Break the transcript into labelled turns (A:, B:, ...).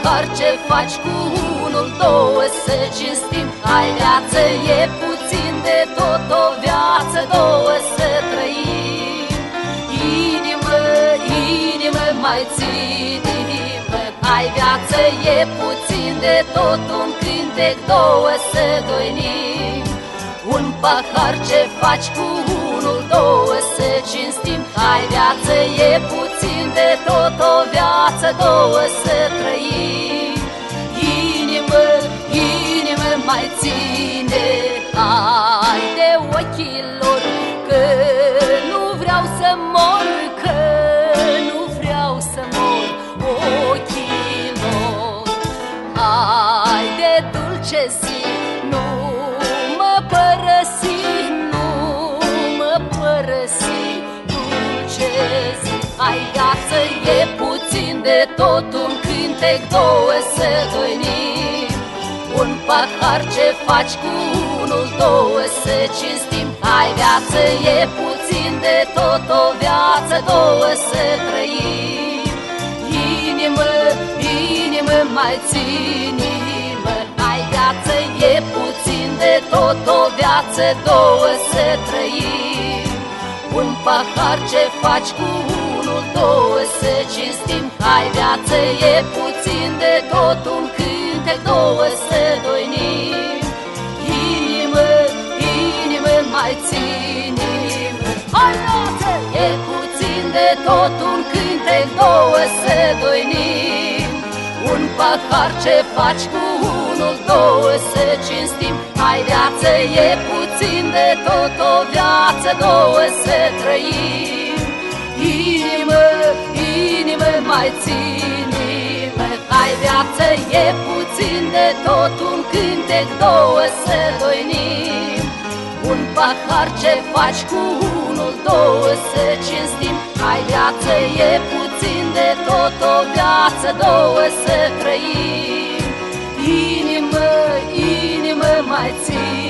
A: pahar ce faci cu unul, două să cinstim. Hai, viață e puțin de tot, o viață, două să trăim. Inimă, inimă, mai ține-mă. Hai, viață e puțin de tot, un cântec, două să doinim. Un pahar ce faci cu unul, două să cinstim. Hai, viață e puțin de tot, o viață, două să trăim. Inimă, inimă, mai ține hai de ochilor, că nu vreau să mor, că nu vreau să mor ochilor. Hai de dulce zi, nu mă părăsi, nu mă părăsi, dulce zi. Hai, viață e puțin de tot, un cântec, două să doinim. Un pahar ce faci cu unul, două să cinstim. Hai, viață e puțin de tot, o viață, două să trăim. Inimă, inimă, mai ține-mă. Hai, viață e puțin de tot, o viață, două să trăim. Un pahar ce faci cu unul, două să cinstim. Hai, viață e puțin de tot, un cântec, două să doinim. Inimă, inimă, mai ține-mă. Hai, viață e puțin de tot, un cântec, două să doinim. Un pahar ce faci cu unul, două să cinstim. Hai, viață e puțin de tot, o viață, două să trăim. Inimă, inimă, mai ține-mă. Hai, viață e puțin de tot, un cântec, două să doinim. Un pahar ce faci cu unul, două să cinstim. Hai, viață e puțin de tot, o viață, două să trăim. Inimă, inimă, mai ține.